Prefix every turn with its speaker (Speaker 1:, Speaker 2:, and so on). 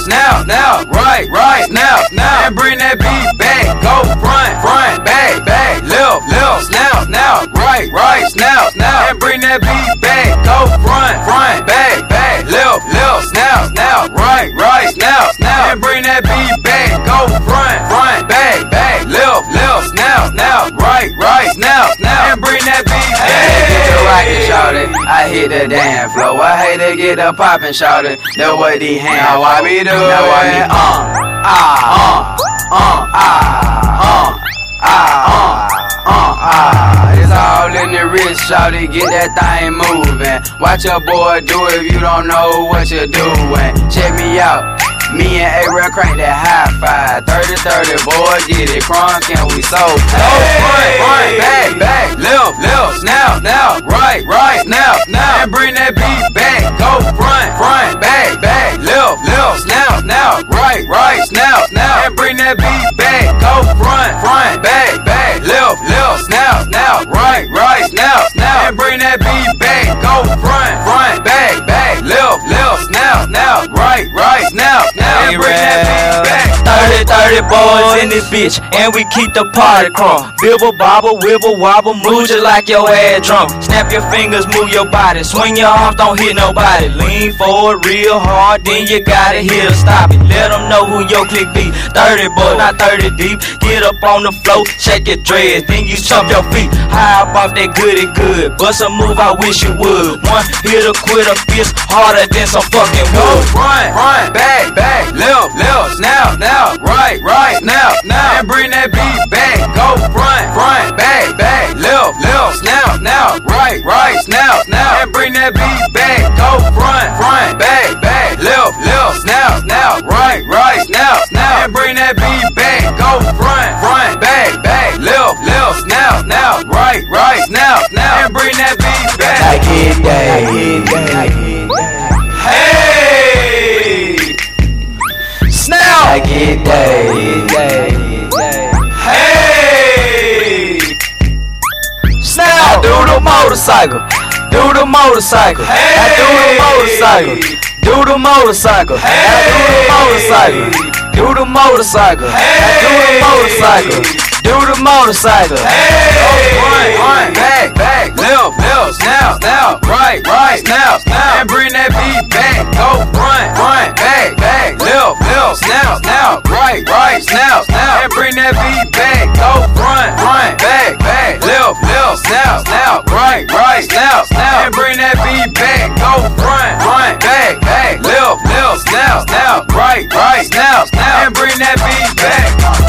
Speaker 1: snap, now, right, snap, and bring that beat back. Go front, back, left, snap, now, right, snap, and bring that beat back. Go front, back, left, snap, now, right, snap, and bring that beat back. Go front, back, left, snap, now, right, snap, and bring that beat back. I hit the damn flow. I hate to get a poppin', shawty. That what he hand. Now I be doing. Now it's all in the wrist, shawty. Get that thing moving. Watch your boy do it if you don't know what you're doing. Check me out. Me and A-Real crank that high five. 30-30, boy, get it crunk and we so front, back, left, snap, now, right, snap, now, and bring that beat back. Go front, back, left, snap, now, right, snap, now, and bring that beat back. Go front, back, left, snap, now, right, snap, now, and bring that beat back. Go front, back, left, snap, now, right, snap. Now bring that beat back. 30 boys in this bitch, and we keep the party crunk. Bibble, bobble, wibble, wobble, move just like your ass drunk. Snap your fingers, move your body, swing your arms, don't hit nobody. Lean forward real hard, then you gotta hit or stop it. Let them know who your click be. 30 boys, not 30 deep. Get up on the floor, shake your dreads, then you chop your feet. High up off that good. Bust a move, I wish you would. One hit or quit a fist harder than some fucking wood. Front, back, left, snap, now, right, snap, now, and bring that beat back. Go front, back, left, snap, now, right, snap, now, and bring that beat back. Go front, back, left, snap, now, right, snap, now, and bring that beat back. Go front, back, left, snap, now, right, snap, now, and bring that beat back.
Speaker 2: I get that.
Speaker 1: Hey! Snap!
Speaker 2: I get that.
Speaker 1: Hey! Snap!
Speaker 2: I do the motorcycle.
Speaker 1: Hey!
Speaker 2: I do the motorcycle. Do the motorcycle.
Speaker 1: Hey!
Speaker 2: Do the motorcycle.
Speaker 1: Hey!
Speaker 2: Do the motorcycle.
Speaker 1: Hey! Front, back, left, snap, now, right, snap, and bring that beat back. Go front, back, left, snap, now, right, snap, and bring that beat back. Go front, back, left, snap, now, right, snap, and bring that beat back. Go front, back, left, snap, now, right, snap, and bring that beat back.